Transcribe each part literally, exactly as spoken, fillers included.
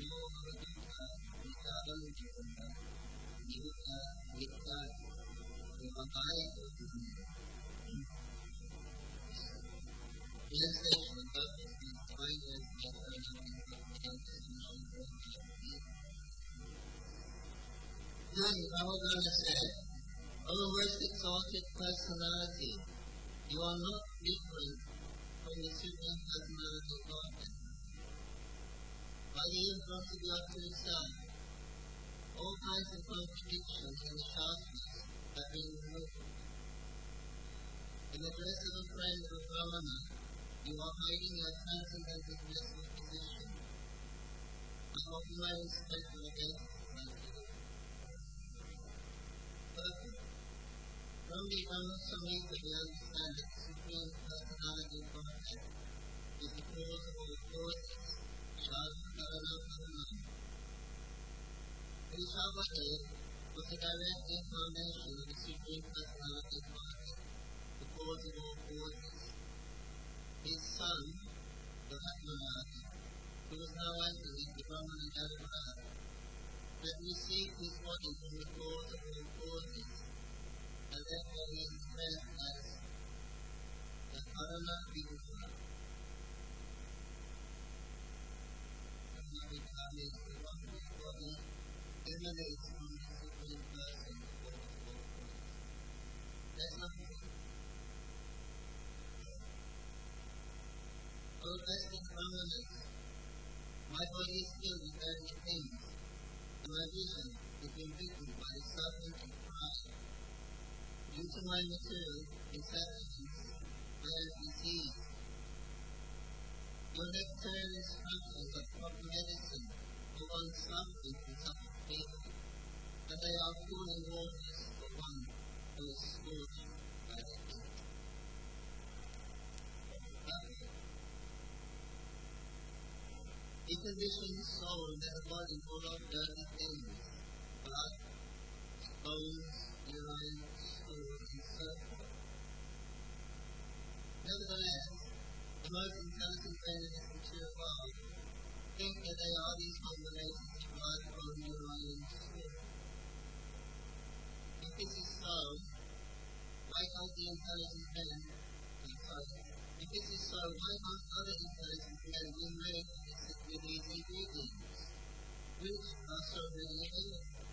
I was going to say, oh, most exalted personality, you are not different from the Supreme Personality of Godhead. By the influence of your true self, all kinds of contradictions in the Shastras have been removed. In the dress of a friend of a Brahmana, you are hiding your transcendental blissful position. I offer my respect for your identity. Perfect. From the Brahma Samhita, we understand that the Supreme Personality of Godhead is the cause of all causes, Shastra Karana Karana. Vrishabhadeva was the direct incarnation of the Supreme Personality of Godhead, the cause of all causes. His son, the Atmarada, who was now entering the Brahmana Jalabrata, had received his body from the cause of all causes, and therefore he is referred as the Karana Vibhuva. Karana is the one whose body emanates from the Supreme Person, the cause of all causes. There's nothing more. O blessed Brahmanas, my body is filled with various things, and my vision is been bitten by the serpent of pride. Due to my material intelligence, I am diseased. Your nectarian structures are proper medicine for one suffering from such a fever, and they are cooling waters for one who is scorched by the heat. He conditioned the soul that a body full of dirty things, blood, bones, urine, stool, and so forth. Nevertheless, the most intelligent brains of the mature world think that they are these combinations of blood, bone, urine, and stool. If this is so, why can't the intelligent men, I'm sorry, if this is so, why can't other intelligent men be made with these ingredients, which are so readily available?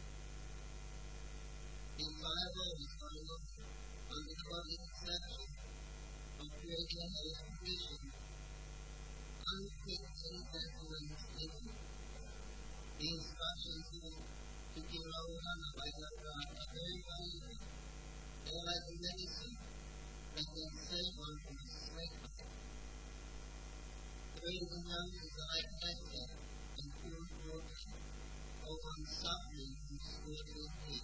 The entire world is going on under the public exception of creating a hellish vision, unfit any gentleman's living. The instructions to give Ravana by Ganga are very valuable. They are like a medicine that can save one from a snake bite. The rays and mountains are like nectar and pure water, or one suffering from scorching heat.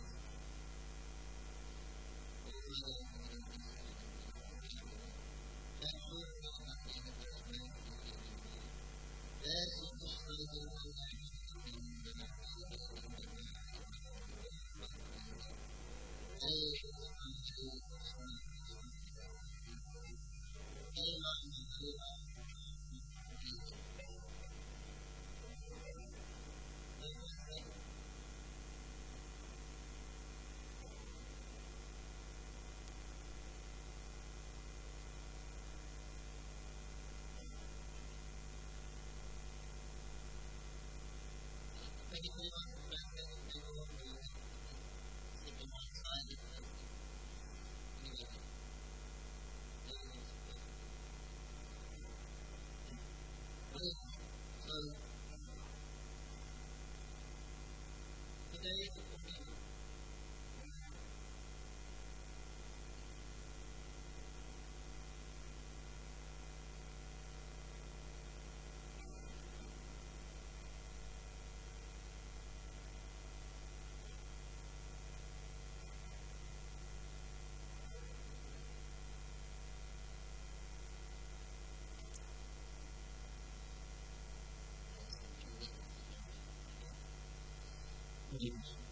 Today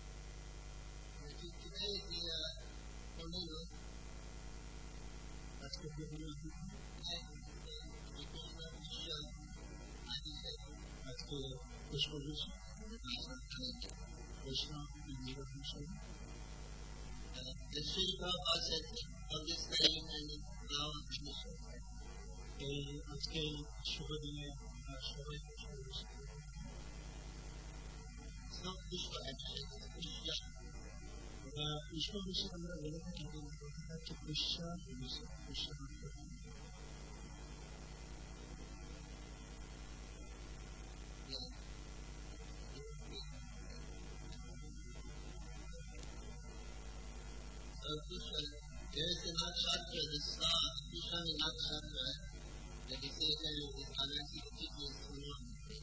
is the uh, Pomelo. That's the Pomelo. And the Pomelo show. I just said, আজকে পুষ্প বৈষ্ণব The Sri Prabhupada said on this day and now এই আজকে শুভ দিনে সবাই not Pushpa actually, Pushpa. ওরা পুষ্প বিষয় আমরা বলে থাকি কিন্তু হচ্ছে Pushpa Pushpa So Pushpa, there is a nakshatra, the star, Pushpa nakshatra, that is taken with Ananti Titus Suman.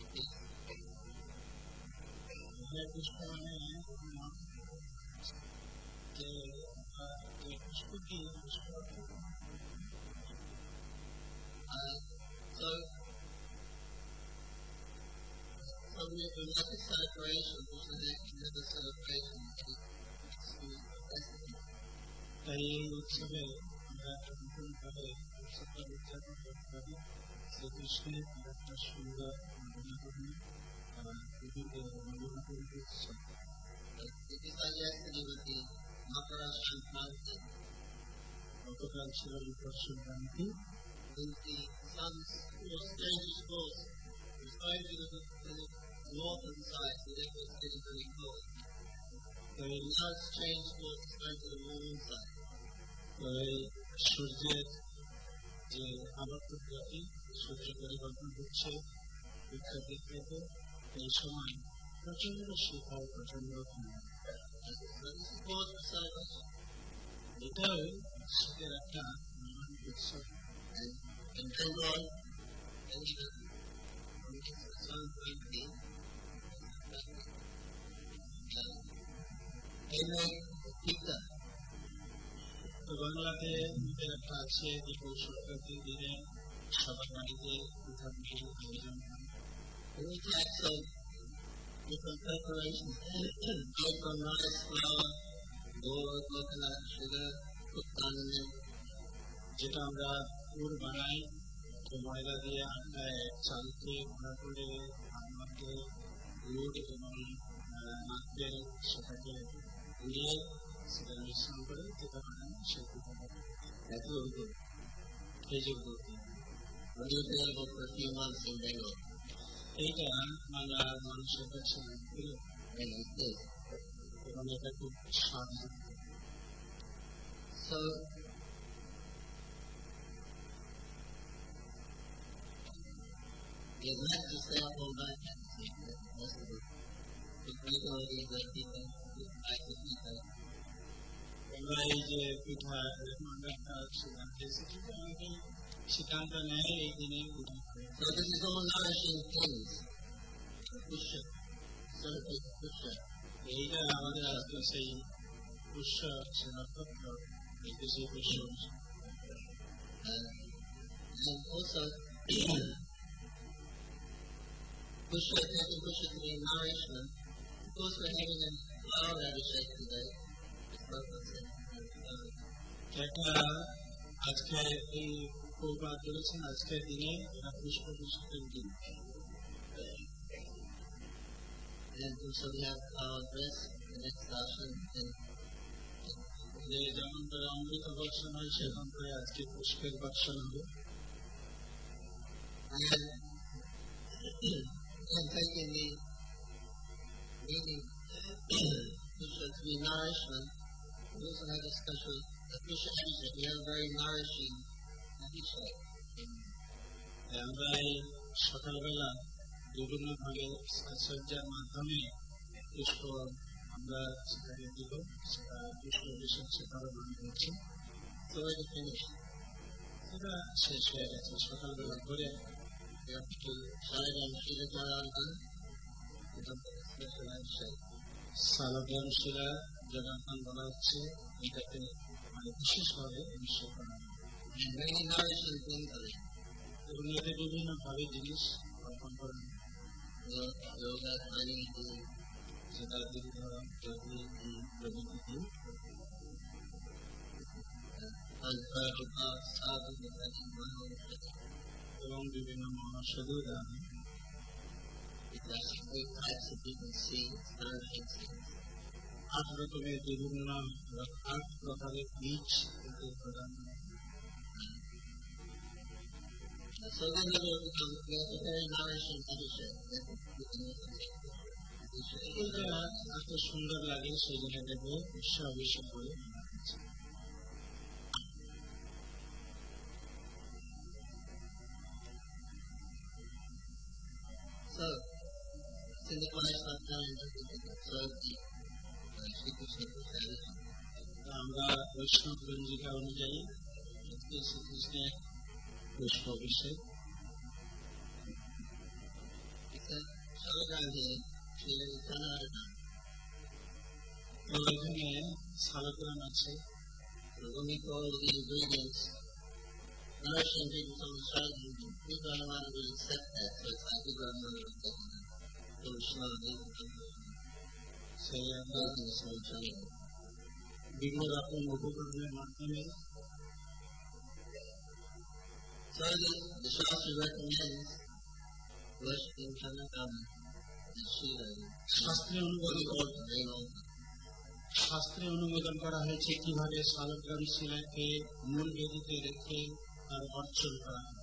Pushpa মানে যে পুষ্প কি পুষ্প So, so we have another celebration, which is another celebration. তাই এই উৎসবে আমরা নতুনভাবে উৎসবটা উদযাপন করতে পারি শ্রীকৃষ্ণের একটা সুন্দর বর্ণনা করি বিভিন্ন বর্ণনা করি উৎসব গতকাল ছিল Makar Sankranti The sun's strangest force was going to the, to the northern side, so that was getting very cold. So now it's changed force is going to the warm side. সূর্যের যে আবর্ত গতি সূর্য পরিবর্তন হচ্ছে ইত্যাদি থেকে এই সময় প্রচন্ড শীতল প্রচন্ড এটাও শীতের একটা মহান উৎসব in Bengal, and even some country, they make pizza. তো বাংলাতে আমাদের একটা আছে দীপক সংক্রান্তির দিনে সবার বাড়িতে পিঠা পুজো আয়োজন হয় different preparations made from rice, flour, gold, coconut, sugar, cooked onion. যেটা আমরা পুর বানাই ময়দা দিয়ে আটায় চালকে ঘোরা করে আমাকে গুড় এবং নারকেল সেটাকে গুঁড়িয়ে সেটা মিশ্রণ করে যেটা বানাই সেই পিঠাটা এত খেজুর এইটা বাংলার মানুষের কাছে এবং এটা খুব স্বাদ So you have to stay up all night and see most of it. The majority of the people who like to eat that. আমরা এই যে পিঠা একটা সিদ্ধান্ত এসেছি আমাকে সিদ্ধান্ত নেয় এই দিনে পিঠা So this is all nourishing things. Pusha. So it's pusha. এইটা আমাদের আজকে সেই পুষ্য সেনাপত্র এই দেশে Pushya and also Pusha, taking Pusha to be nourishment. Of course, we're having a flower abhishek today. একটা আজকে এই প্রবাদ বলেছেন আজকের দিনে এটা পুষ্প পুষ্পের দিন and also we have our dress, the next darshan, and যে যেমন করে অমৃত বর্ষণ হয় সেরকম করে আজকে পুষ্পের বর্ষণ হবে and taking the meaning Pusha to be nourishment. We also have a special Pusha abhishek. We have a very nourishing abhishek. আমরা এই সকালবেলা বিভিন্ন ভাগে সাজসজ্জার মাধ্যমে পুষ্প আমরা সেটাকে দিব সেটা পুষ্প বিশেষ সেটারও মনে হচ্ছে So already finished. সেটা শেষ হয়ে গেছে সকালবেলা করে We have to shine and feel it around them. We have a special abhishek. সালাদান শিলা জগন্নাথ বলা হচ্ছে এটাতে মানে বিশেষভাবে অভিষেক করা হয় And very nourishing things are there. এবং এতে বিভিন্ন ভাবে জিনিস অর্পণ করেন Yoga, honey, যেটা দীর্ঘ যোগী প্রভৃতি sadhu, এবং বিভিন্ন মহাসাধু দান It has eight types of different seeds, nourishing seeds. আট রকমের বিভিন্ন আট প্রকারের বীজ এতে প্রদান করে। So then it will become a very nourishing t-shirt. এটা এত সুন্দর লাগে সেই জায়গাটাকে উৎসাহ করে। So, since the Christ not done everything, so the Shri Krishna tradition. আমরা বৈষ্ণব পঞ্জিকা অনুযায়ী শ্রীকৃষ্ণের পুষ্প অভিষেক এখানে সালগ্রাম আছে। When we call the ingredients nourishing people on the side, people don't want to accept that, so it's like people don't want to accept that. So slowly, সেই বিভিন্ন রকম উপকরণের মাধ্যমে so the, the Shastra recommends worshipping Chanakama and Shiva. শাস্ত্রে অনুমোদন শাস্ত্রে অনুমোদন করা হয়েছে কিভাবে শালগ্রাম শিলাকে মূল বেদিতে রেখে তার অর্চন করা হয়।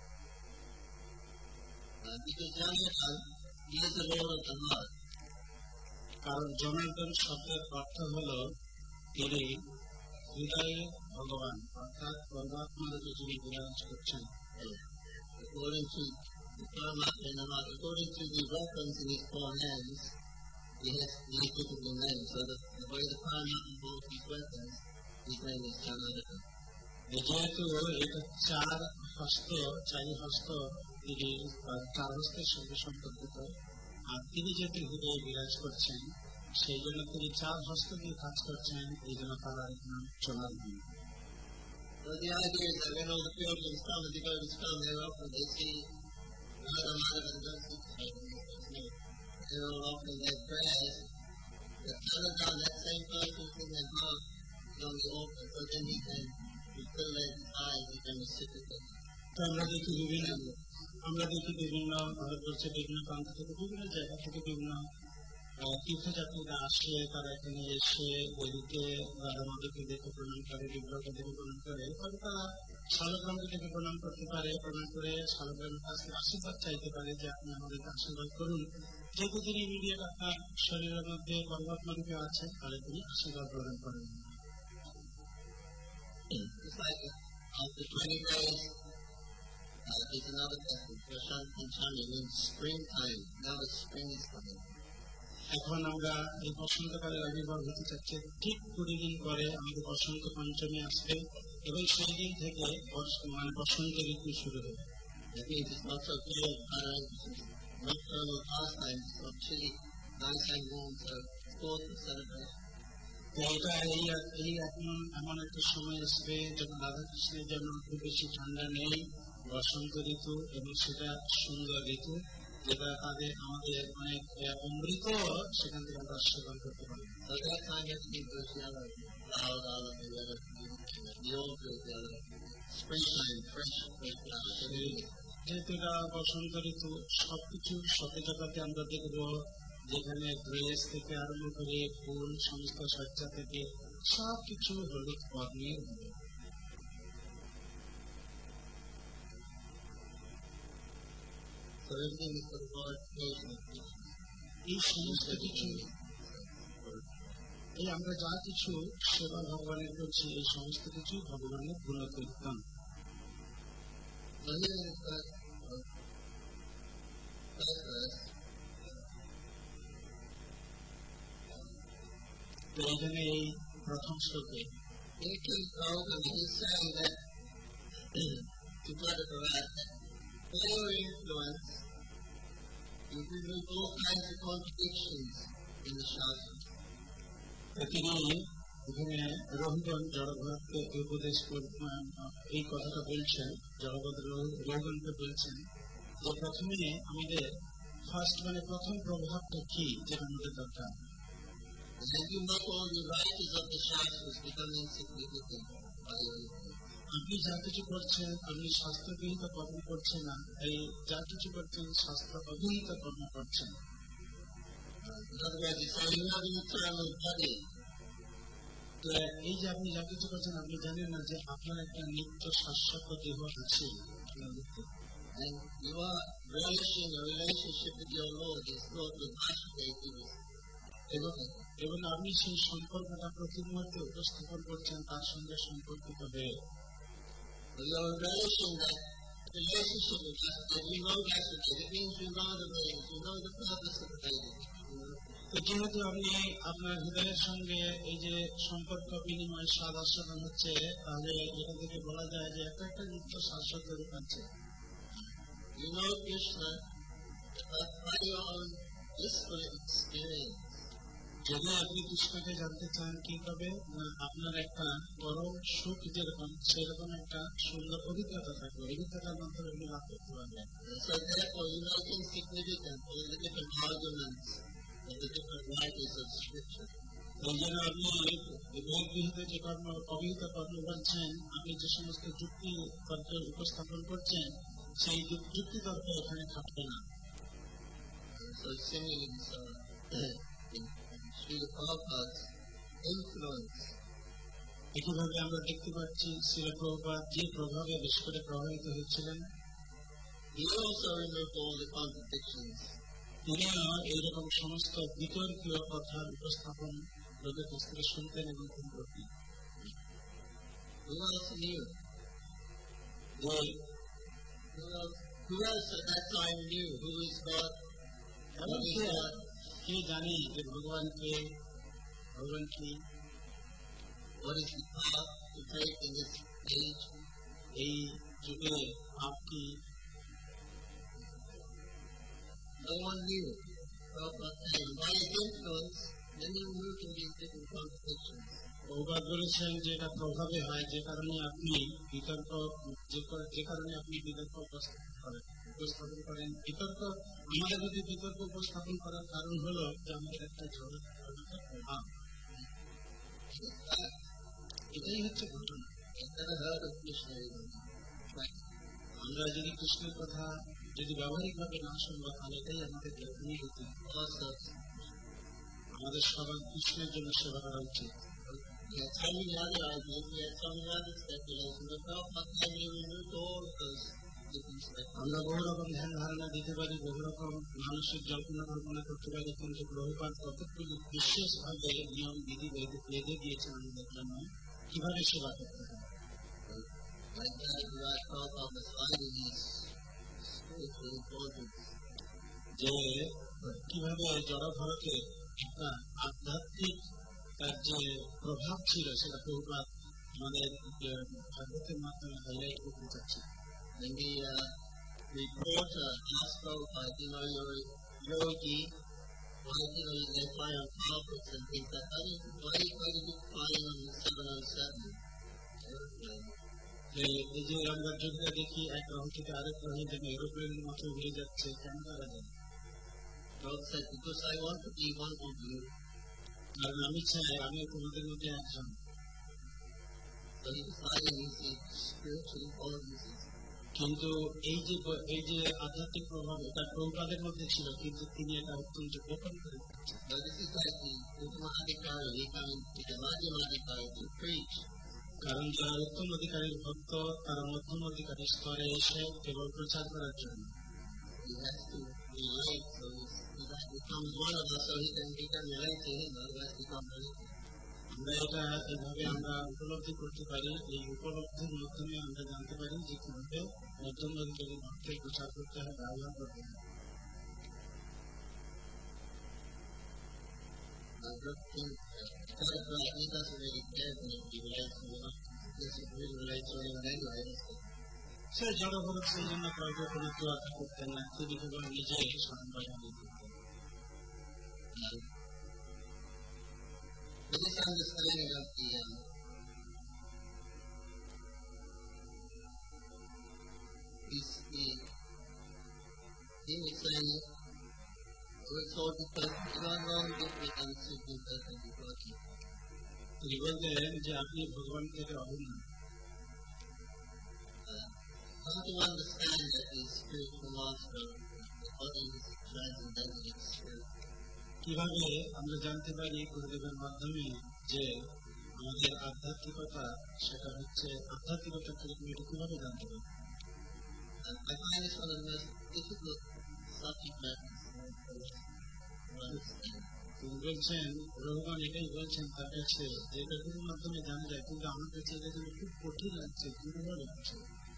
কারণ জনার্দন শব্দের অর্থ হল তিনি হৃদয়ে ভগবান, অর্থাৎ পরমাত্মা রূপে যিনি বিরাজ করছেন। According to the Paramatma, according to the reference in his four hands, he has these typical names. So the, the way the Paramatma holds his weapons, his name is Chanadaka. যেহেতু এটা চার হস্ত, চারি হস্ত তিনি চার হস্তের সঙ্গে সম্পর্কিত, আর তিনি যেহেতু হৃদয়ে বিরাজ করছেন সেই জন্য তিনি চার হস্ত দিয়ে কাজ করছেন, এই জন্য তারা নাম চলার্দন। So the idea is that when all the pilgrims come, the devotees come, they often they see Radha Madhava and Dansita. They all offering their prayers. The Chanadaka, that same person in their heart, is on the altar, so then he can fulfill their desires, he can reciprocate. তো আমরা দেখি বিভিন্ন আমরা দেখি বিভিন্ন ভারতবর্ষে বিভিন্ন প্রান্ত থেকে বিভিন্ন জায়গা থেকে বিভিন্ন তীর্থযাত্রীরা আসে, তারা এখানে এসে দেবীকে রাধামাধবকে দেখে প্রণাম করে, বিগ্রহকে দেখে প্রণাম করে, তবে তারা শালগ্রামকে দেখে প্রণাম করতে পারে, প্রণাম করে শালগ্রামের কাছে আশীর্বাদ চাইতে পারে যে আপনি আমাদেরকে আশীর্বাদ করুন। যেহেতু তিনি ইমিডিয়েট আপনার শরীরের মধ্যে পরমাত্মা রূপে আছেন, তাহলে তিনি আশীর্বাদ প্রদান করেন। After twenty days, uh, there's another festival, Prashant Panchami, means springtime. Now the spring is coming. এখন আমরা এই বসন্তকালের আবির্ভাব হতে চাচ্ছি, ঠিক কুড়ি দিন পরে আমাদের বসন্ত পঞ্চমী আসবে এবং সেই দিন থেকে মানে বসন্ত ঋতু শুরু হবে। এটা এই এই এখন এমন একটা সময় আসবে যখন রাধা কৃষ্ণের জন্য খুব বেশি ঠান্ডা নেই, বসন্ত ঋতু, এবং সেটা সুন্দর ঋতু যেটা তাদের আমাদের অনেক অমৃত সেখান থেকে আমরা সেবন করতে পারি। যেহেতু এটা বসন্ত ঋতু, সবকিছু সতেজতাতে আমরা দেখবো, যেখানে ড্রেস থেকে আরম্ভ করে ফুল, সমস্ত সজ্জা থেকে সবকিছু হলুদ বর্ণের হবে। এই সমস্ত কিছু, এই আমরা যা কিছু সেবা ভগবানের করছি, এই সমস্ত কিছু ভগবানের গুণকীর্তন। তো এখানে এই প্রথম শ্লোকে your influence, you remove all kinds of contradictions in the Shastra. তিনি এখানে রঘুগণ জড়ভরতকে উপদেশ এই কথাটা বলছেন, জড়ভরত রঘুগণকে বলছেন যে প্রথমে আমাদের ফার্স্ট মানে প্রথম প্রভাবটা কি যেটা আমাদের দরকার। আপনি যা কিছু করছেন আপনি শাস্ত্রবিহিত কর্ম করছেন না, এই যা কিছু করছেন শাস্ত্র অবিহিত কর্ম করছেন। এই যে আপনি যা কিছু করছেন আপনি জানেন না যে আপনার একটা নিত্য শাশ্বত দেহ আছে। And you are relishing a relationship with your Lord, His Lord will agitate you. এবং আপনি সেই সম্পর্কটা প্রতি মুহূর্তে উপস্থাপন করছেন তার সঙ্গে সম্পর্কিত হয়ে। You are relishing that relationship with God, that you know that's what it means. You know the ways, you know the purpose of the baby. যেহেতু আপনি আপনার হৃদয়ের সঙ্গে এই যে সম্পর্ক বিনিময় স্বাদ আস্বাদন হচ্ছে, তাহলে এটা থেকে বলা যায় যে একটা একটা নিত্য শাশ্বত রূপ আছে। You know Krishna by your own blissful experience. যদি আপনি কৃষ্ণকে জানতে চান কি হবে, না আপনার একটা পরম সুখ যেরকম সেরকম একটা সুন্দর অভিজ্ঞতা থাকবে, অভিজ্ঞতার মাধ্যমে আপনি লাভ করতে পারবেন। So therefore you know the significance of the different arguments of the different writers of Scripture. এই জন্য আপনি বহির্বিহিত যে কর্ম অবিহিত কর্ম বলছেন, আপনি যে সমস্ত যুক্তি তর্ক উপস্থাপন করছেন সেই যুক্তি তর্ক এখানে থাকবে না। So similarly, so in Srila Prabhupada's influence, একইভাবে আমরা দেখতে পাচ্ছি শ্রীল প্রভুপাদ যে প্রভাবে বেশ করে প্রভাবিত হয়েছিলেন, he also removed all the contradictions. তিনিও এইরকম সমস্ত বিতর্কীয় কথার উপস্থাপন লোকের কাছ থেকে শুনতেন এবং করতেন। Who else knew? Who else at that time knew who is God? What is God? কে জানে যে ভগবান কে, ভগবান কি, what is the path to take in this age? এই যুগে পাপ কি? No one knew. And by his influence, then he moved in these different contradictions. Prabhupada বলেছেন যে এটা প্রভাবে হয়, যে কারণে আপনি বিতর্ক যে কারণে আপনি বিতর্ক উপস্থাপন করেন উপস্থাপন করেন বিতর্ক আমাদের যদি বিতর্ক উপস্থাপন করার কারণ হলো যে আমাদের একটা জগৎ প্রভাব, এটাই হচ্ছে ঘটনা। আমরা যদি কৃষ্ণের কথা যদি ব্যবহারিকভাবে না শুনবো তাহলে এটাই আমাদের জ্ঞানী হতে, আমাদের সবার কৃষ্ণের জন্য সেবা করা উচিত। আমরা বহু রকম ধ্যান ধারণা দিতে পারি, বহু রকম মানসিক জল্পনা কল্পনা করতে পারি, কিন্তু প্রভুপাদ কতগুলি বিশেষভাবে নিয়ম বিধি বেঁধে দিয়েছেন আমাদের জন্য কিভাবে সেবা করতে হবে। যে কিভাবে জড়ভারতে একটা আধ্যাত্মিক তার যে প্রভাব ছিল সেটা প্রভুপাদ আমাদের ভাগবতের মাধ্যমে হাইলাইট করতে চাচ্ছি। And the uh, reporter asked Prabhupada, you know, you're a yogi, why, you know, they fly on carpets and things like that. Why, why did you fly on the seven oh seven airplane? এই যে আমরা যোগীরা দেখি এক গ্রহ থেকে আরেক গ্রহে যেন এরোপ্লেনের মতো উড়ে যাচ্ছে, কেন তারা যায়? Prabhupada said, because I want to be one of you. কারণ আমি চাই আমি তোমাদের মধ্যে একজন। So he decided he's spiritually all of this. কিন্তু এই যে এই যে আধ্যাত্মিক প্রভাব এটা প্রভুপাদের মধ্যে ছিল, কিন্তু তিনি এটা অত্যন্ত গোপন করে দিচ্ছেন। কারণ যারা উত্তম অধিকারীর ভক্ত তারা মধ্যম অধিকারী স্তরে এসে কেবল প্রচার করার জন্য আমরা এটা এইভাবে আমরা উপলব্ধি করতে পারি। এই উপলব্ধির মাধ্যমে আমরা জানতে পারি যে কিভাবে মধ্যম অধিকারী ভক্তের প্রচার করতে হয়, ব্যবহার করতে হয়। সে জড়ভরত সেই জন্য কাউকে কোনো তোয়াক্কা করতেন না, তিনি কেবল নিজেই সম্পাদন করতেন। This understanding of the um, is the he was saying it's all because you are wrong different and super person because তিনি বললেন যে আপনি ভগবান থেকে অভিন্ন। to understand that the spiritual master, the body is transcendental spirit. কিভাবে আমরা জানতে পারি গুরুদেবের মাধ্যমে যে আমাদের আধ্যাত্মিকতা সেটা হচ্ছে আধ্যাত্মিকতা কিভাবে জানতে পারি? I find this one of the most difficult subject matters to understand. তিনি বলছেন ভগবান এটাই বলছেন তার কাছে যে এটা গুরুর মাধ্যমে জানা যায়, কিন্তু আমার কাছে এটা যেন খুব কঠিন লাগছে কিভাবে হচ্ছে।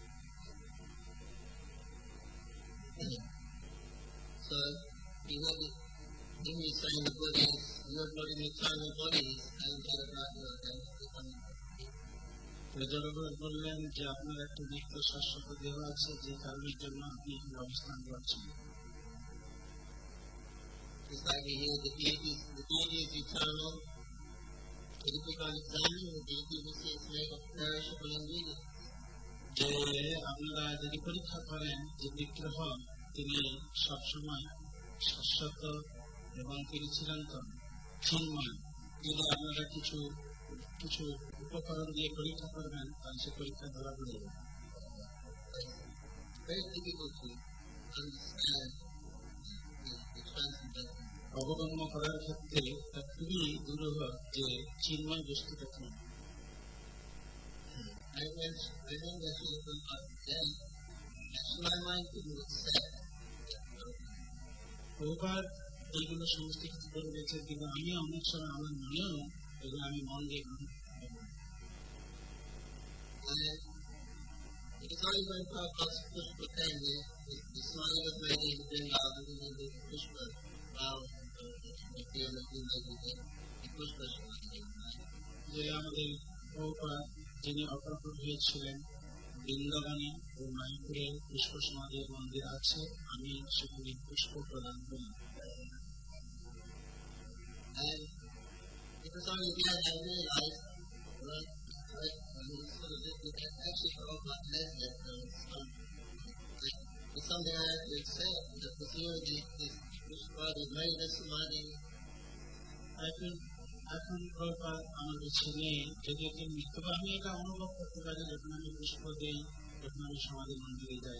So you know the thing is saying the body is your body and eternal bodies and get about your become. জগৎ বললেন যে আপনার একটা নিত্য শাশ্বত দেহ আছে যে কারণের জন্য আপনি এখানে অবস্থান করছেন। It's like we hear the deity, the deity is eternal. If we can examine the deity, we see it's made of perishable ingredients. যে আপনারা যদি পরীক্ষা করেন যে বিগ্রহ তিনি সবসময় শাশ্বত এবং তিনি চিরন্তন চিন্ময়, যদি আপনারা কিছু কিছু উপকরণ দিয়ে পরীক্ষা করবেন তাহলে সে পরীক্ষা ধরা পড়ে যাবে। অবগম্য করার ক্ষেত্রে তা খুবই দুরূহ যে চিন্ময় বস্তুটা কি। প্রভুপাদ এইগুলো সমস্ত কিছু করে দিয়েছে, কিন্তু আমি অনেক সময় আমার মনেও এগুলো আমি মন দিয়ে গ্রহণ করবো। It is only when Prabhupada's Pushpa came, the, the smile was made in Vrindavan, and then the Pushpa flower, the field of Vrindavan, the Pushpa came. যে আমাদের প্রভুপাদ যিনি অপরাপর হয়েছিলেন বৃন্দাবনে ও মায়াপুরে পুষ্প সমাধির মন্দির আছে, আমি সেখানে পুষ্প প্রদান করি। And it was only then I realized, right, right, when we sort of did that, actually Prabhupada has that um, some, like, it's something I have to accept, that was here, this Pushpa, the made us samadhi. এখন এখন প্রভুপাদ আমার কাছে নেই, যদি এটি মৃত্যু আমি এটা অনুভব করতে পারি যখন আমি পুষ্প দিই, যখন আমি সমাধি মন্দিরে যাই।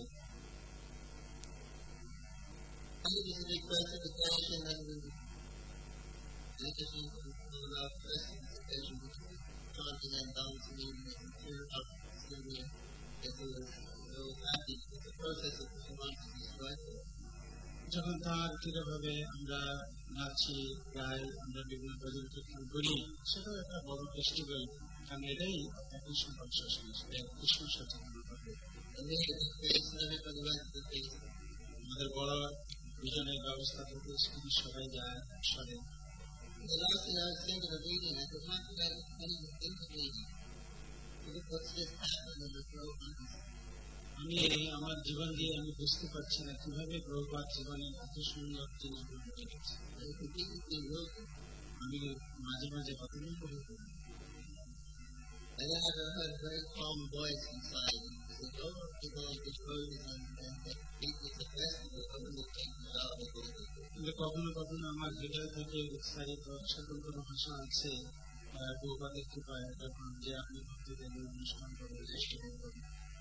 This is a classification and the tradition of our classification between chanting and dancing and clear up singing that was so happy with the process of samadhi described. যখন তার কিভাবে আমরা নাচি গাই, আমরা বিভিন্ন ভজন কীর্তন করি, সেটাও একটা বড় ফেস্টিভ্যাল, কারণ এটাই একই সম্পর্ক কৃষ্ণ সচেতনতা। আমাদের বড় বিজনের ব্যবস্থা থেকে সেখানে সবাই যায় সরে। আমি আমার জীবন দিয়ে আমি বুঝতে পারছি না কিভাবে প্রভুপাদ জীবনে এত সুন্দর তিনি আমি মাঝে মাঝে কতদিন করে And I have heard a very calm voice inside. He said, oh, people like this road is on the people at the festival, I'm going to take it out of the কিন্তু কখনো কখনো আমার হৃদয় থেকে উৎসাহিত স্বতন্ত্র ভাষা আছে প্রভুপাদের কৃপায়, তখন যে আপনি ভক্তদের অনুষ্ঠান করে চেষ্টা করবেন।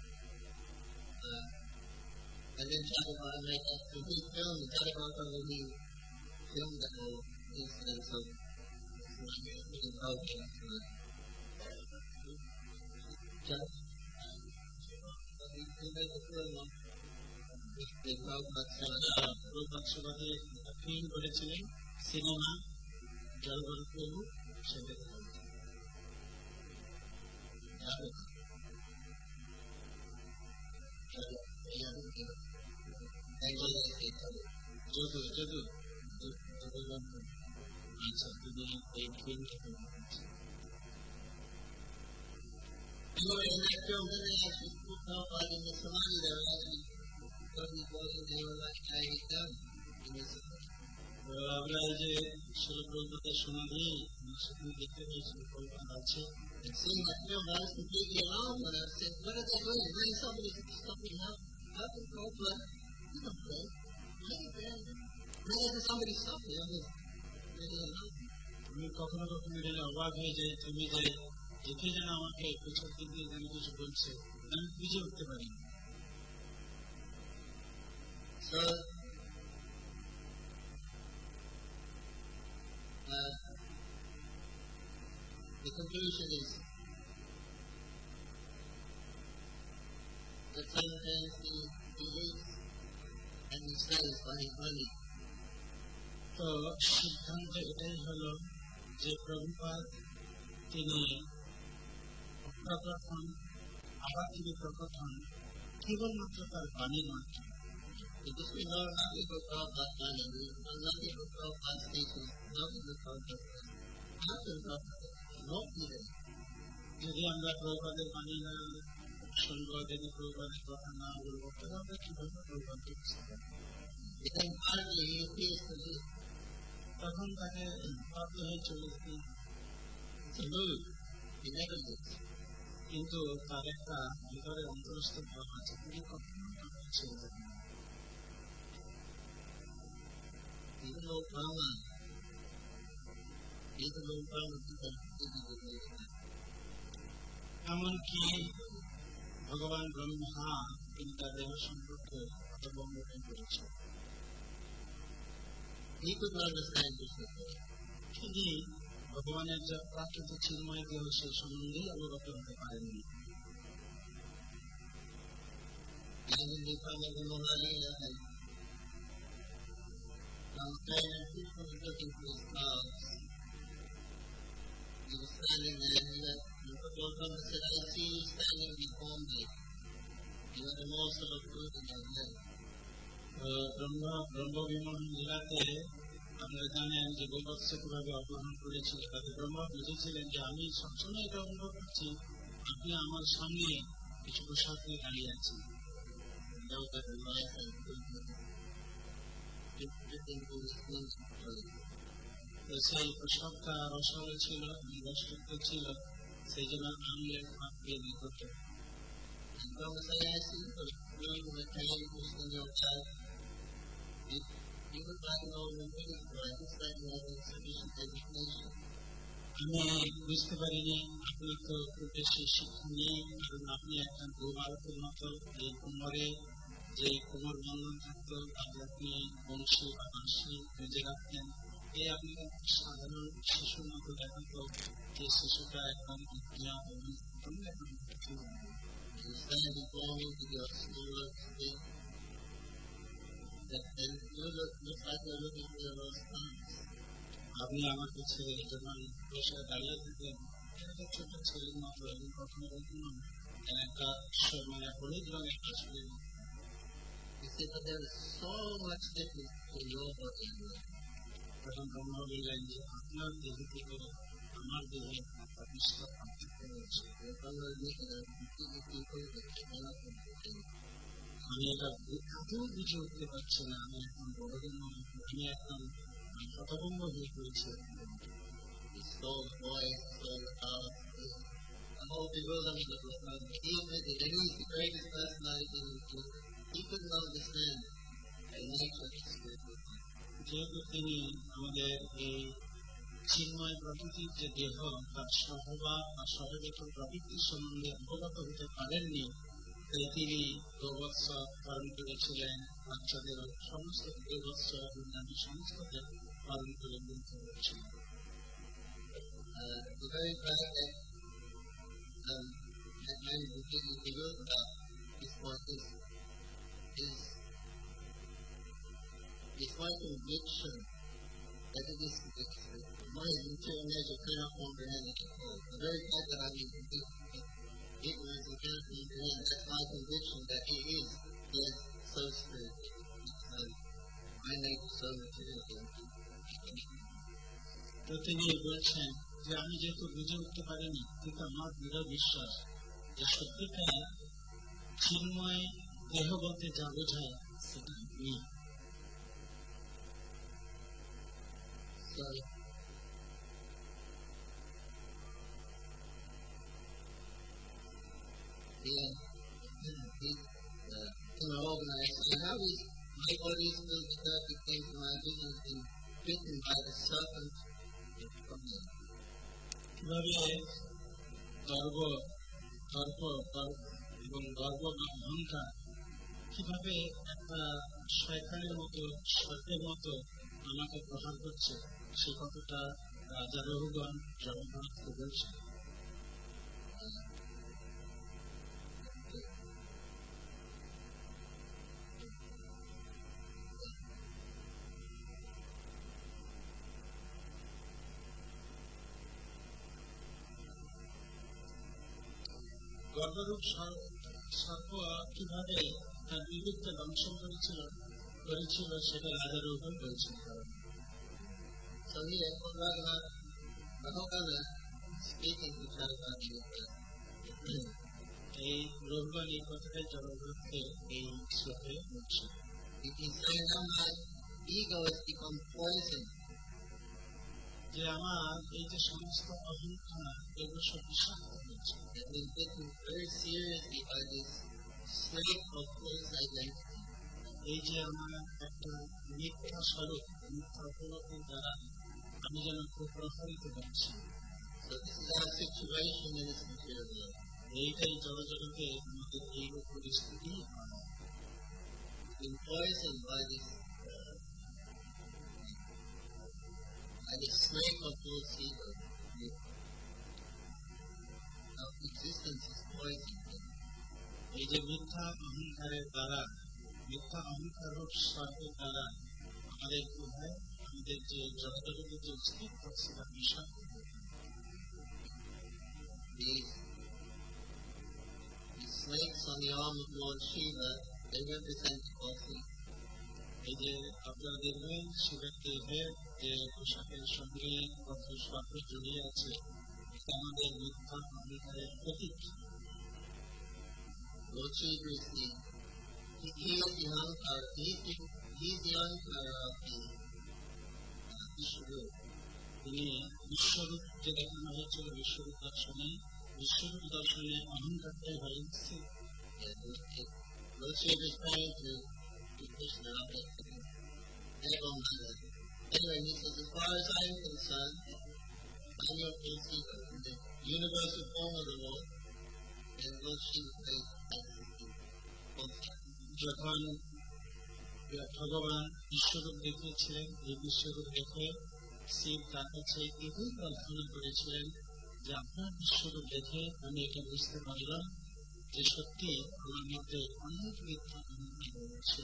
And then Chadavada made that complete film, and Chadavada when he filmed that whole incident, so it's really broken. He made the film on the Prabhupada সভাতে ফিল্ম করেছিলেন সিনেমা জলগর প্রভু, সেটা যদু যদু আচ্ছা তিনি এই ফিল্মটা করেছেন। Anyway, in that film, then they actually put Prabhupada in the samadhi there, actually, when he was in, they were like lying down in the samadhi. আমরা এই যে শিলপ্রভুপাদের সমাধি সেখানে দেখতে পেয়েছি প্রভুপাদ আছে। And seeing that film, I was completely alarmed when I said, what are they doing? When somebody stopping how how can Prabhupada, you don't play, play there. Why doesn't somebody stop me? I was really alarmed. আমি কখনো কখনো এটা অবাক হয়ে যাই, তুমি যে দেখে যেন আমাকে পেছন দিক দিয়ে যেন কিছু বলছে, আমি বুঝে উঠতে পারি। So, uh, the conclusion is that sometimes he, he lives and he studies for his money. তো সিদ্ধান্ত এটাই হলো যে প্রভুপাদ তিনি প্রকট হন, আবার তিনি প্রকট হন কেবলমাত্র তার বাণীর মাধ্যমে। Because we know nothing but Prabhupada's money, we know nothing but Prabhupada's teachings, nothing but Prabhupada's after Prabhupada, not even. যদি আমরা প্রভুপাদের বাণী না শুনবো, যদি প্রভুপাদের কথা না বলবো, তবে আমরা কিভাবে প্রভুপাদকে বুঝতে পারবো? Then finally he appears to me. তখন তাকে বাধ্য হয়ে চলে যেতে To move. He never moves. কিন্তু তার একটা ভিতরে অন্তরস্থ ভাব আছে, তিনি কখনো তাকে ছেড়ে যাবেন না। Even though Brahma, even though Brahma doesn't really believe that. এমনকি ভগবান ব্রহ্মা তিনি তার দেহ সম্পর্কে অবলম্বন করেছেন। He could not understand Krishna. তিনি ভগবানের যে প্রাকৃত চিন্ময় দেহ সে সম্বন্ধেই অবগত হতে পারেননি। Even the Brahma Vimalaya and some kind of people were looking for his clouds. He was standing there and he said, Lord Brahma said, I see you standing before me. You are the morsel of food in your hand. ব্রহ্ম ব্রহ্ম বিমোহন লীলাতে আপনারা জানেন যে গোবৎস কিভাবে অপহরণ করেছিল, তাতে ব্রহ্মা বুঝেছিলেন যে আমি সবসময় এটা অনুভব করছি আপনি আমার সামনে কিছু প্রসাদ নিয়ে দাঁড়িয়ে আছেন। সেই প্রসাদটা রসালো ছিল, রসযুক্ত ছিল, সেই জন্য আঙুলের ফাঁক দিয়ে নিকট। আমি বুঝতে পারিনি আপনি তো খুব বেশি শিক্ষা নেই, কারণ আপনি একটা গোবালকের মতো এই কোমরে যে কোমর বন্ধন থাকতো তাতে আপনি বংশী বা বাঁশি বেঁধে রাখতেন। এই আপনি সাধারণ শিশুর মতো দেখাতো যে শিশুটা একদম বিজ্ঞা এবং এখন কিছু আপনি আমার কাছে যখন বসে দাঁড়িয়ে থাকেন একটা ছোট ছেলের মতো এবং কখনো কখনো একটা সময় হলুদ রঙের আসলে তখন ব্রহ্মা বললেন যে আপনার দেহ থেকে আমার দেহে প্রতিষ্ঠা পার্থক্য রয়েছে। আমি এটা এত বুঝে উঠতে পারছি না, আমি এখন বড়দিন আমি এখন হতভম্ব হয়ে পড়েছি। যেহেতু তিনি আমাদের এই চিন্ময় প্রকৃতির যে দেহ তার স্বভাব বা স্বভাবিক প্রকৃতির সম্বন্ধে অবগত হতে পারেননি, তাই তিনি গোবৎস পালন করেছিলেন, বাচ্চাদের সমস্ত গোবৎস অন্যান্য সমস্ত পালন করে বলতে হয়েছিলেন। It's my conviction that it is my internal nature cannot comprehend it. The very fact that I'm ignorant and cannot comprehend, that's my conviction that he is, he is so spiritual. Um, my nature is so material. তো তিনি বলছেন যে আমি যেহেতু বুঝে উঠতে পারিনি, কিন্তু আমার দৃঢ় বিশ্বাস যে সত্যিকার চিন্ময় দেহ বলতে যা বোঝায় সেটা নেই। So, yeah, he uh, can organize. And how is my body still because it came to my vision and bitten by the serpent from the কিভাবে গর্ব গর্ব এবং গর্ব বা অহংকার কিভাবে একটা শয়তানের মতো সর্পের মতো আমাকে প্রহার করছে সে কথাটা রাজা রঘুগণ জগন্নাথকে বলছে। গর্ভরূপ সর্প কিভাবে তার বিরুদ্ধে দংশন করেছিল করেছিল সেটা রাজা রঘুগণ বলছেন। So here, Raghunath speaking to Chaturanga. এই রঘুগণ এই কথাটাই জগন্নাথকে এই শ্লোকে বলছেন। He's saying that my ego has become poison. যে আমার এই যে সমস্ত অহংকার এগুলো সব বিষাক্ত হয়েছে। I've been bitten very seriously by this snake of false identity. এই যে আমার একটা মিথ্যা স্বরূপ মিথ্যা উপলব্ধির দ্বারা আমি যেন খুব প্রভাবিত হচ্ছি। So this is our situation in this material world. এইটাই জগজগতে আমাদের এই পরিস্থিতি been poisoned by this uh, by the snake of false ego. Our existence is poisoned. এই যে মিথ্যা অহংকারের দ্বারা মিথ্যা অহংকার রূপ সর্পের দ্বারা আমাদের কি হয় আমাদের যে জগজগতের যে অস্তিত্ব সেটা বিষাক্ত হয়ে যায়। The snakes on the arm of Lord Shiva, they represent coffee. এই যে আপনারা দেখবেন শিবের দেহের যে পোশাকের সঙ্গে কত সর্প জড়িয়ে আছে এটা আমাদের মিথ্যা অহংকারের প্রতীক। Lord Shiva is the he, he is the ahankar, he is the, he is the ahankar of the uh, Vishwarup. তিনি বিশ্বরূপ যে দেখানো হয়েছিল বিশ্বরূপ দর্শনে বিশ্বরূপ দর্শনে অহংকারটাই হয়ে গেছে। Lord Shiva is trying to to Krishna that anyway, he says, as far as I'm concerned, I'm your Shiva, the universal form of the Lord, and Lord Shiva plays as যখন ভগবান বিশ্বরূপ দেখিয়েছিলেন এই বিশ্বরূপ দেখে শিব তার কাছে এটাই প্রার্থনা করেছিলেন যে আপনার বিশ্বরূপ দেখে আমি এটা বুঝতে পারলাম যে সত্যি আমার মধ্যে অনেক মিথ্যা অহংকার রয়েছে।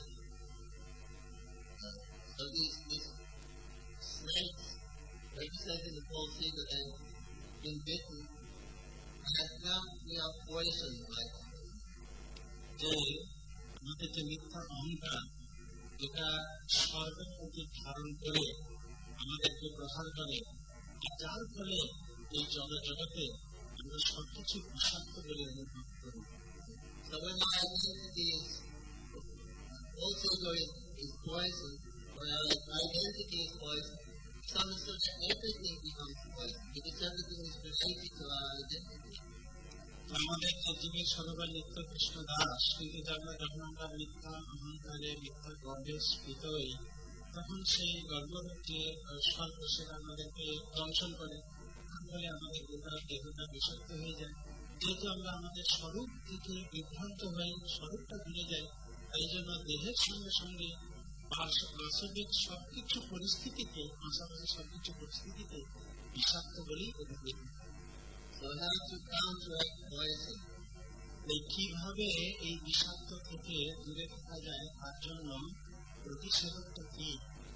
So these, these snakes representing the false ego and been bitten and now we are poisoned by them. যে আমাদের যে মিথ্যা অহংকার এটা সর্বের প্রতি ধারণ করে আমাদেরকে প্রহার করে যার ফলে এই জগতে আমরা সবকিছু বিষাক্ত বলে অনুভব করি। So when my identity is false ego is, is poison, or our identity is poison, some say that everything becomes poison because everything is related to our identity. আমাদের যে জীবের সর্ববার নিত্য কৃষ্ণ দাস কিন্তু আমরা যখন আমরা মিথ্যা অহংকারে মিথ্যা গর্বে স্ফীত হই তখন সেই গর্বরূপ যে সর্প সেটা আমাদেরকে দংশন করে ফলে আমাদের গোটা দেহটা বিষাক্ত হয়ে যায়। যেহেতু আমরা আমাদের স্বরূপ থেকে বিভ্রান্ত হই স্বরূপটা ভুলে যাই তাই জন্য দেহের সঙ্গে সঙ্গে বাস্তবিক সবকিছু পরিস্থিতিতে পাশাপাশি সবকিছু পরিস্থিতিতে বিষাক্ত বলেই অভিযোগ। So how to counteract poison? কিভাবে এই বিষাক্ত থেকে দূরে থাকা যায় তার জন্য প্রতিষেধকটা কি?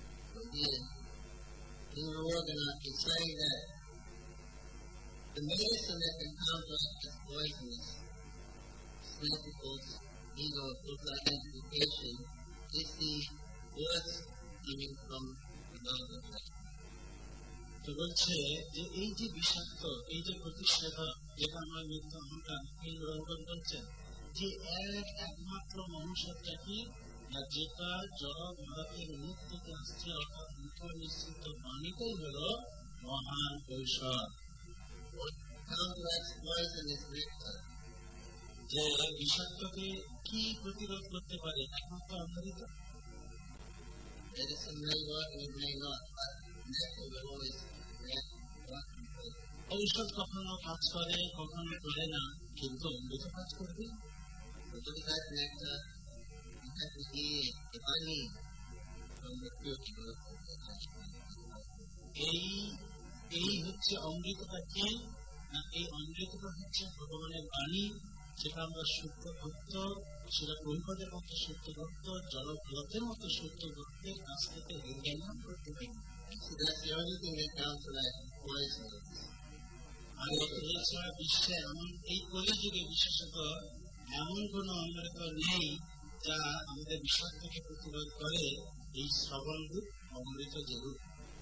Raghunath is saying that the medicine that can counteract this poison is snake-false ego, false identification, is the words coming from the mouth of God. তো বলছে যে এই যে বিষাক্ত এই যে প্রতিষেধক যেটা আমার মিথ্যা অহংকার এই রোগন বলছেন যে এক একমাত্র মনুষ্যটা কি না যেটা জড় ভারতের মুখ থেকে আসছে অর্থাৎ মুখ নিশ্চিত বাণীটাই হল মহান ঔষধ। যে বিষাক্তকে কি প্রতিরোধ করতে পারে একমাত্র অমৃত। ঔষধ কখনো কাজ করে কখনো করে না কিন্তু অমৃত কাজ করবে। have to hear the money from the future. এই এই হচ্ছে অমৃতটা কি না, এই অমৃতটা হচ্ছে ভগবানের বাণী, যেটা আমরা শুদ্ধ ভক্ত, সেটা প্রভুপাদের মতো শুদ্ধ ভক্ত, জলপ্রতের মতো শুদ্ধ ভক্তের কাছ থেকে হৃদয়মান করতে পারি। আর এছাড়া বিশ্বে এমন এই কলিযুগে বিশেষত এমন কোন অমৃত নেই যা আমাদের বিষাক্তকে প্রতিরোধ করে, এই শ্রবণ রূপ অমৃত যেরূপ।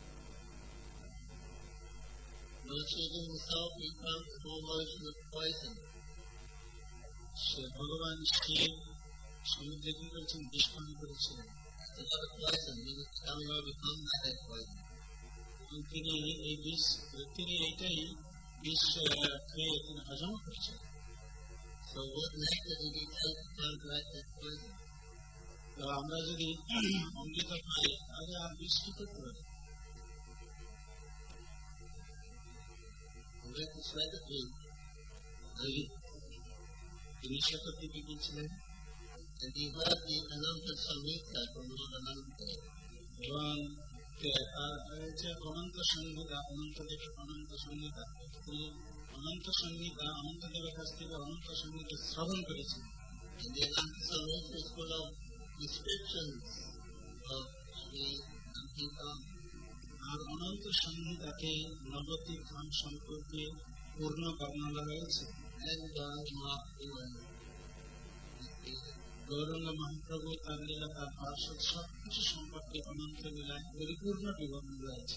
ভগবান শিব সমুদ্রে কি করেছেন? বিষ পান করেছিলেন। তিনি এই বিষ তিনি এইটাই বিষ খেয়ে তিনি হজম করছেন। তো আমরা যদি অমৃত পাই তাহলে আর বিষ কি করতে পারি? তিনি সত্যি কি ছিলেন? এবং অনন্ত সংহিতা, অনন্ত দেবের অনন্ত সংহিতা, তিনি অনন্ত সংহিতা অনন্ত দেবের কাছ থেকে অনন্ত সংহিতা শ্রবণ করেছেন। আর অনন্ত সংহিতাকে নবদ্বীপ ধাম সম্পর্কে পূর্ণ বর্ণনা রয়েছে। গৌরাঙ্গ মহাপ্রভু তার লীলা, তার পার্শ্বদ সবকিছু সম্পর্কে অনন্ত লীলায় পরিপূর্ণ বিবরণ রয়েছে।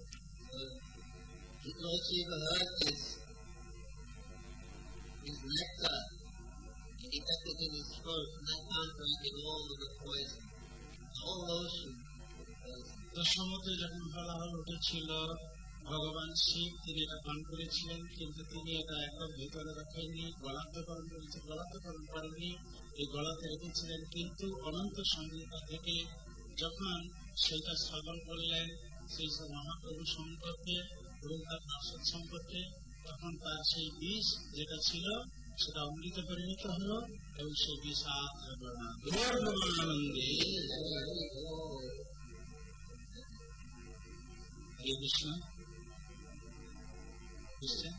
সমুদ্রে যখন হলাহল উঠেছিল, ভগবান শিব তিনি এটা পান করেছিলেন, কিন্তু তিনি এটা একদম ভেতরে রাখেননি, গলান্তকরণ করেছে, গলান্তকরণ করেননি, এই গলাতে রেখেছিলেন। কিন্তু অনন্ত সংহিতা থেকে যখন সেটা শ্রবণ করলেন সেই মহাপ্রভু সম্পর্কে এবং তার পার্শ্বদ সম্পর্কে, তখন তার সেই বিষ যেটা ছিল সেটা অমৃত পরিণত হলো এবং সেই বিষ আনন্দে হরে কৃষ্ণ। বুঝছেন?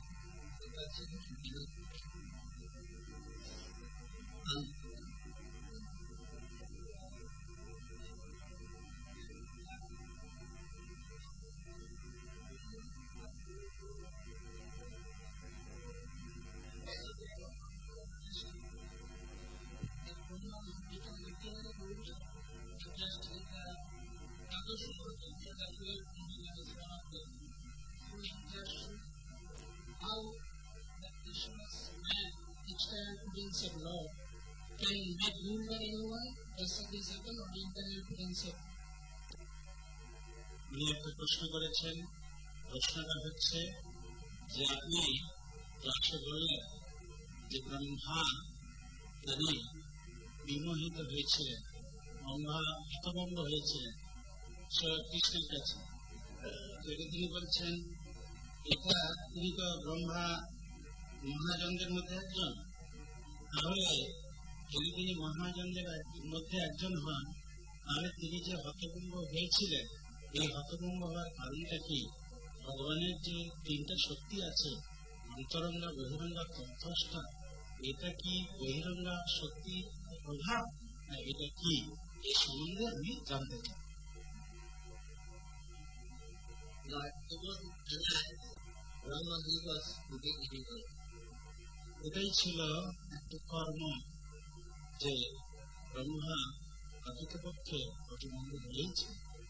How that Krishna's man, each time prince of law, can make rule by anyone, does this happen, or the entire prince of? উনি একটা প্রশ্ন করেছেন। প্রশ্নটা হচ্ছে যে আপনি ক্লাসে বললেন যে ব্রহ্মা তিনি বিমোহিত হয়েছিলেন, ব্রহ্মা হতভম্ব হয়েছিলেন কৃষ্ণের কাছে। তিনি বলছেন এটা তিনি তো ব্রহ্মা মহাজনদের মধ্যে একজন, তাহলে যদি তিনি মহাজনদের মধ্যে একজন হন, তাহলে তিনি যে হতভম্ব হয়েছিলেন, এই হতভম্ব হওয়ার কারণটা কি? ভগবানের যে তিনটা শক্তি আছে, অন্তরঙ্গা, বহিরঙ্গা, তন্ত্রষ্টা, এটা কি বহিরঙ্গা শক্তির প্রভাব না এটা কি? এই সম্বন্ধে আমি জানতে চাই। এটাই ছিল একটা কর্ম যে ব্রহ্মা প্রকৃতপক্ষে প্রতিবন্ধ হয়েছে।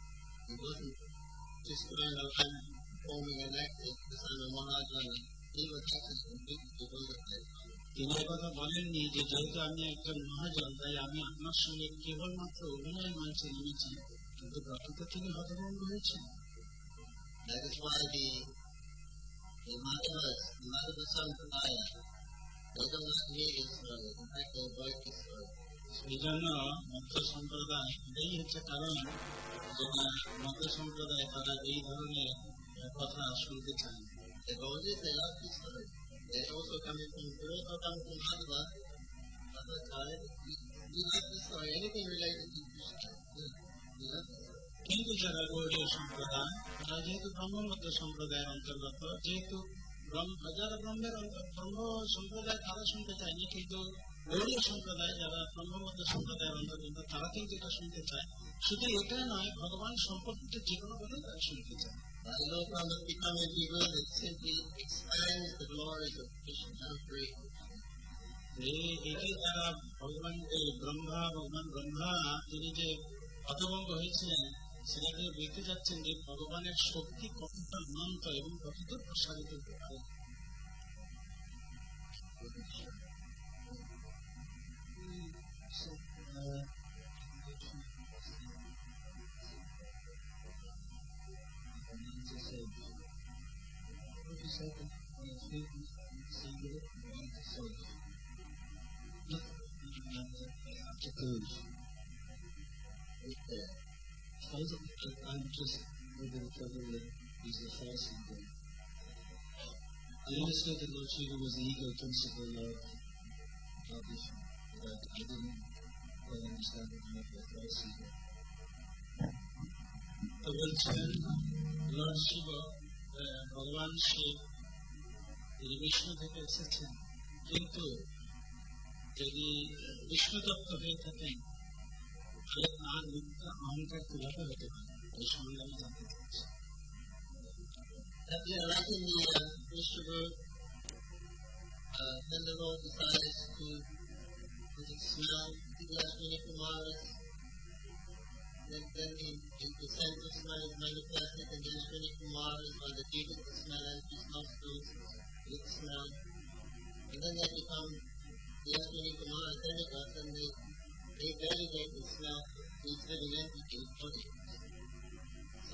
তিনি কথা বলেননি যে যেহেতু আমি একজন মহাজন তাই আমি আপনার সঙ্গে কেবলমাত্র অভিনয় মঞ্চে নেমেছি, কিন্তু প্রকৃত তিনি হতভম্ব হয়েছেন। That is why the, the Madhavas, the Madhava Sampradaya, they don't like me Israel. In fact, they avoid Israel. সেই জন্য মধ্য সম্প্রদায়, এটাই হচ্ছে কারণ যে মধ্য সম্প্রদায় তারা এই ধরনের কথা শুনতে চান। The Gaudis, they love Israel. They're also coming from, they also come from Madhava, Madhava side, We love the story. Anything related to Krishna, we love the story. কিন্তু যারা গৌড়ীয় সম্প্রদায় তারা যেহেতু ব্রহ্মমধ্য সম্প্রদায়ের অন্তর্গত, যেহেতু যারা ব্রহ্মের ব্রহ্ম সম্প্রদায় তারা শুনতে চায়নি, কিন্তু গৌড়ীয় সম্প্রদায় যারা ব্রহ্মমধ্য সম্প্রদায়ের অন্তর্গত তারা কিন্তু এটা শুনতে চায়। শুধু এটা নয়, ভগবান সম্পর্কিত যে কোনো বলেই তারা শুনতে চায়। I know from the becoming people that simply expands the glories of Krishna. এটাই তারা ভগবান ব্রহ্মা ভগবান ব্রহ্মা তিনি যে হতভম্ব হয়েছিলেন সেটাকে দেখতে যাচ্ছেন যে ভগবানের শক্তি কতটা অনন্ত এবং কতটা প্রসারিত হতে পারে। I'm just moving further is the false ego. I understood that Lord Shiva was the ego principle of Vishnu, but I didn't quite understand the meaning of the false ego. তো বলছেন লর্ড শিব ভগবান শিব তিনি বিষ্ণু থেকে এসেছেন, কিন্তু যদি বিষ্ণু তত্ত্ব হয়ে থাকেন তাহলে তার মিথ্যা অহংকার কিভাবে হতে পারে এই সম্বন্ধে আমি জানতে চাচ্ছি। Like in the uh, Vishnu, uh, then the Lord decides to, to smell the Ashwini Kumaras. Then, then the, the sense of smell is manifested, and the Ashwini Kumaras are the tip of the smell and his nostrils with smell. And then they become the Ashwini Kumaras demigods, and they, they delegate the smell to its living entity, body. So,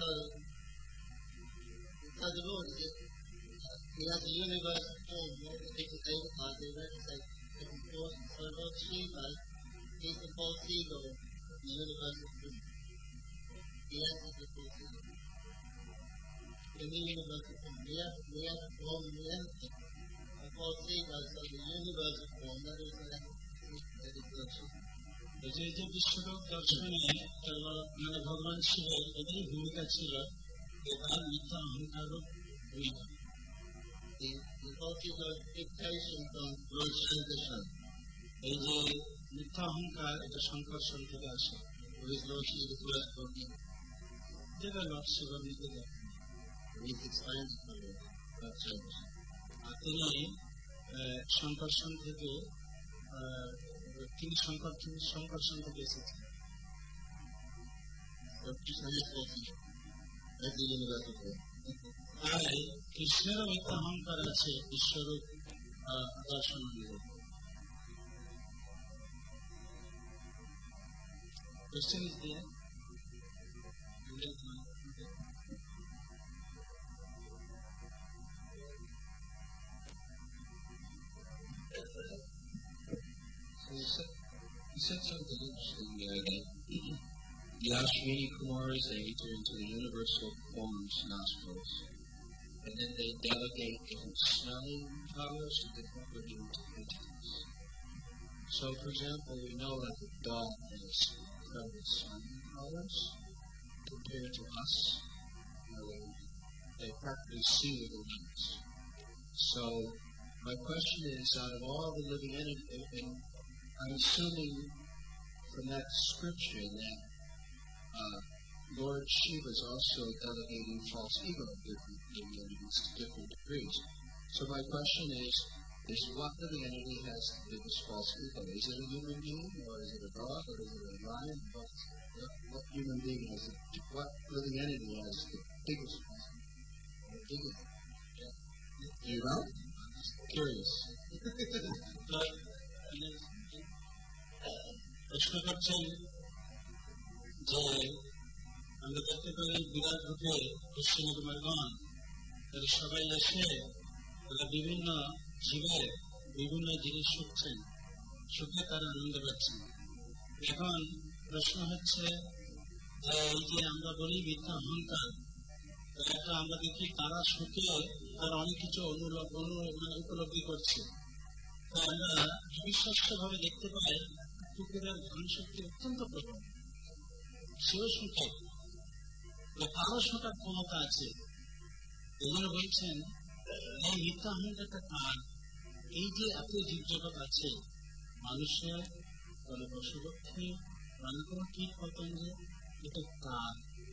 so the Lord is He has a universal form, all the different avatars, they represent different forms. So Lord Shiva is the false ego of the universal form. He has the false ego. In the universal form, we have, we have a form in the entity. The false ego, so the universal form, that is that is Lord Shiva. যে যে বিশ্বরূপ দর্শনে মানে ভগবান শিবের এটাই ভূমিকা ছিল, তার মিথ্যা অহংকারও ভূমিকা। এই যে মিথ্যা অহংকার এটা সংকর্ষণ থেকে আসে, যেটা লর্ড শিব নিজে দেখেন। তিনি সংকর্ষণ থেকে তিনি সংকর্ষণ থেকে এসেছেন। তাই কৃষ্ণেরও মিথ্যা অহংকার আছে বিশ্বরূপ দর্শন অনুযায়ী। Question is there? So you said, you said something interesting there that the Ashwini Kumaras, they enter into the universal form's nostrils, and then they delegate different smelling powers to different living entities. So, for example, we know that the dog has incredible smelling powers compared to us. You know, they, they practically see with their nose. So, my question is, out of all the living entities, and I'm assuming from that scripture that uh, Lord Shiva is also delegating false ego to different living entities to different degrees. So my question is, is what living entity has the biggest false ego? Is it a human being, or is it a dog, or is it a lion? What, what, what human being has it? What living entity has the biggest false ego? The biggest? Yeah. Do you know? I'm just curious. প্রশ্ন করছেন যে আমরা দেখতে পাই বিরাট রূপে কৃষ্ণকুমারগণ তারা সবাই এসে তারা বিভিন্ন জীবের বিভিন্ন জিনিস শুকছেন, শুকে তারা আনন্দ পাচ্ছেন। এখন প্রশ্ন হচ্ছে যে এই যে আমরা বলি মিথ্যা অহংকার, একটা আমরা দেখি তারা শুকে তারা অনেক কিছু অনুলভ অনু উপলব্ধি করছে। আমরা বিশ্বস্ত ভাবে দেখতে পাই পুকুরে তাদের ধন শক্তি অত্যন্ত প্রবল, সেও সুখে, আরো শোকার ক্ষমতা আছে। এগুলো বলছেন এই মিথ্যা অহংকারটা কার? এই যে এত জীবজগৎ আছে, মানুষের, কোনো পশুপক্ষী, মানে কোনো কীট পতঙ্গে, এটা কার?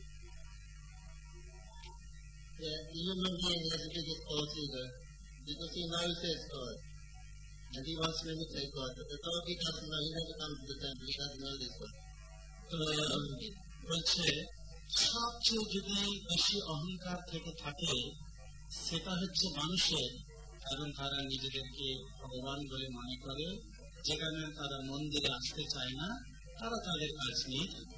Yeah, the human being has a biggest fault either, because he knows there's God, and he wants to imitate God. But the dog, he doesn't know, he never comes to the temple, he doesn't know this one. তো বলছে সবচেয়ে যদি বেশি অহংকার থেকে থাকে সেটা হচ্ছে মানুষের, এবং তারা নিজেদেরকে ভগবান বলে মনে করে, যেখানে তারা মন্দিরে আসতে চায় না, তারা তাদের কাজ নিয়ে থাকে।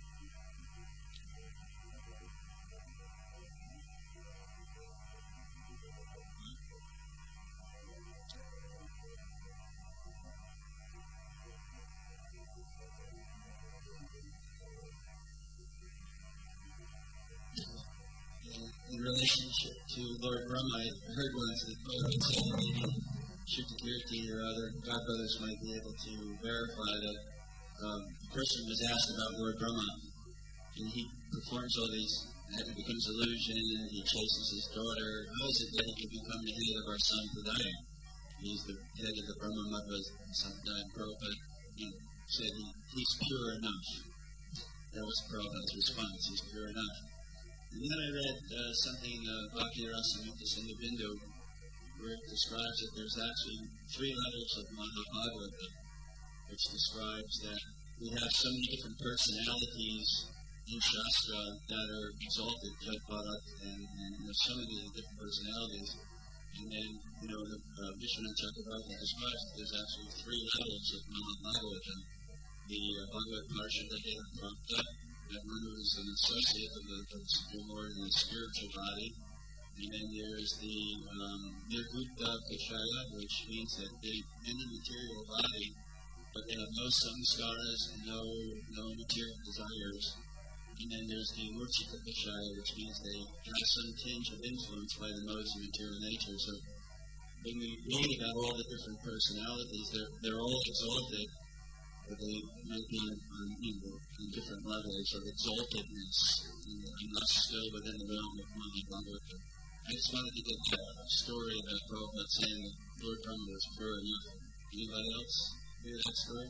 In relationship to Lord Brahma, I heard once that maybe Shuktakirti or other godbrothers might be able to verify that um, a person was asked about Lord Brahma, and he performs all these, and it becomes illusion, and he chases his daughter. How is it that he can become the head of our Sampradaya? He's the head of the Brahma Madhva Sampradaya. Prabhupada you know, said he, he's pure enough. That was Prabhupada's response, he's pure enough. And then I read uh, something of uh, Bhakti Rasamukta Sindhubindu, where it describes that there's actually three levels of Mahabhagavata, which describes that we have so many different personalities in Shastra that are exalted, Jadbharat, and, and there's so many different personalities. And then, you know, the uh, Vishwanath Chakravarti describes that there's actually three levels of Mahabhagavata. The uh, Bhagavad Parashada Deva Prabhupada, that one who is an associate of the, of the Supreme Lord in the spiritual body. And then there's the um, Nirgutta Kashaya, which means that they in the material body, but they have no samskaras and no, no material desires. And then there's the Murchita Kashaya, which means they have some tinge of influence by the modes of material nature. So when we read about all the different personalities, they're, they're all exalted, but they might be on, you know, on different levels of exaltedness, and not still within the realm of Mahabhagavata. I just wanted to get that story about Prabhupada saying that Lord Brahma was pure enough. Anybody else hear that story?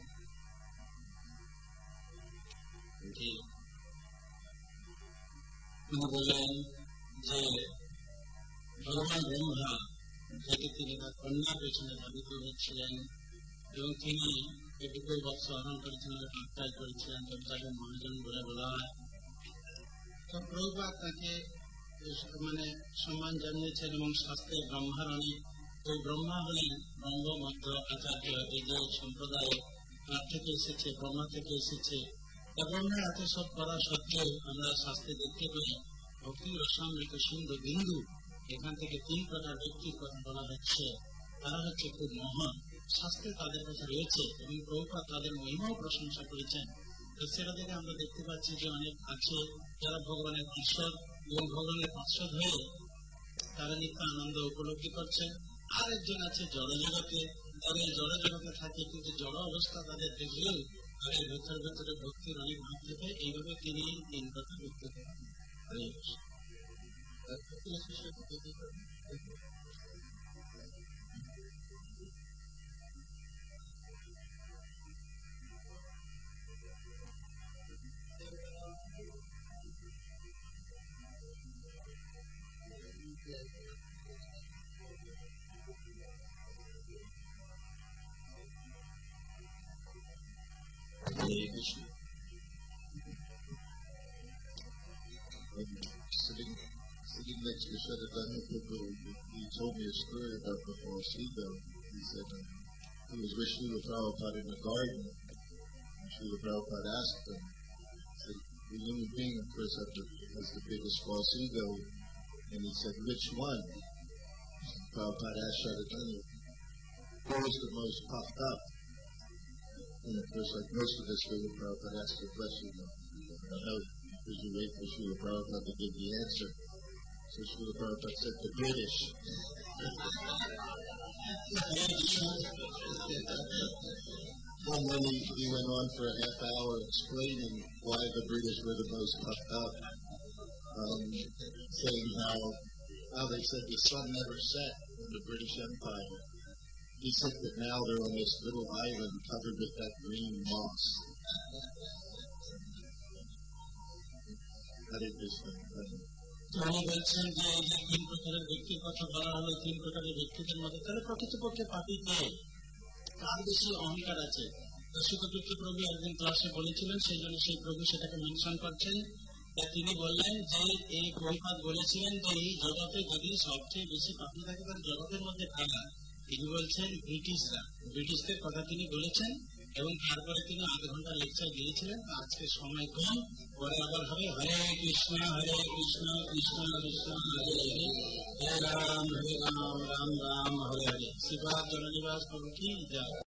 Okay. তিনি বললেন যে ভগবান ব্রহ্মা থেকে তিনি তার কন্যার পেছনে ধাবিত হচ্ছিলেন, এবং তিনি এটুকুর বৎস হরণ করেছিলেন, আত্মায় করেছিলেন, তাকে মহাজন বলে বলা হয়। তো প্রভুপাদ তাকে মানে সম্মান জানিয়েছেন, এবং শাস্ত্রে ব্রহ্মার অনেক, ওই ব্রহ্মা হলেন ব্রহ্ম মধ্য আচার্য, এই যে সম্প্রদায় তার থেকে এসেছে, ব্রহ্মা থেকে এসেছে। ব্রহ্মের এত সব করা সত্ত্বেও আমরা শাস্ত্রে দেখতে পাই ভক্তি রসামৃত সিন্ধু বিন্দু, এখান থেকে তিন প্রকার ব্যক্তির কথা বলা হচ্ছে, তারা হচ্ছে খুব মহান, শাস্ত্রে তাদের কথা রয়েছে, এবং প্রভুপাদ তাদের মহিমাও প্রশংসা করেছেন। তো সেটা থেকে আমরা দেখতে পাচ্ছি যে অনেক আছে যারা ভগবানের পার্শ্বদ, এবং ভগবানের পার্শ্বদ হয়ে তারা নিত্য আনন্দ উপলব্ধি করছে। আর একজন আছে জড়জগতে, তাদের জড়জগতে থাকে, কিন্তু জড় অবস্থা তাদের দেখলেও তাদের ভেতরে ভেতরে ভক্তির অনেক ভাব থেকে, এইভাবে তিনি তিন কথা ব্যক্ত করেন। Sitting, sitting next to Shadadanya Prabhu, he told me a story about the false ego. He said um, he was with Srila Prabhupada in the garden, and Srila Prabhupada asked him, said, the human being, of course, has the, has the biggest false ego, and he said, which one? And Prabhupada asked Shadadanya, who was the most puffed up? And of course, like most of us, Srila Prabhupada asked the question, I don't know, because you wait for Srila Prabhupada to give the answer. So Srila Prabhupada said, the British. And then he, he went on for a half hour explaining why the British were the most puffed up, um, saying how, how they said the sun never set in the British Empire. He said that now they're on this little island covered with that green moss. That is this thing. উনি বলছেন যে এই যে তিন প্রকারের ব্যক্তির কথা বলা হলো, তিন প্রকারের ব্যক্তিদের মধ্যে তাহলে প্রকৃতপক্ষে পাপিতে কার বেশি অহংকার আছে? সুখদুঃখী প্রভু একদিন ক্লাসে বলেছিলেন, সেই জন্য সেই প্রভু সেটাকে মেনশন করছেন। তিনি বললেন যে এই প্রভুপাদ বলেছিলেন যে এই জগতে যদি সবচেয়ে বেশি পাপি থাকে তাহলে জগতের মধ্যে কারা? তিনি বলছেন ব্রিটিশরা, ব্রিটিশদের কথা তিনি বলেছেন এবং তারপরে তিনি আধ ঘন্টা লেকচার দিয়েছিলেন। আজকে সময় কম, পরে আবার হবে হরে কৃষ্ণ হরে কৃষ্ণ কৃষ্ণ কৃষ্ণ হরে হরে, হরে রাম হরে রাম রাম রাম হরে হরে। শিবাজ জননিবাস প্রভু কি জয়।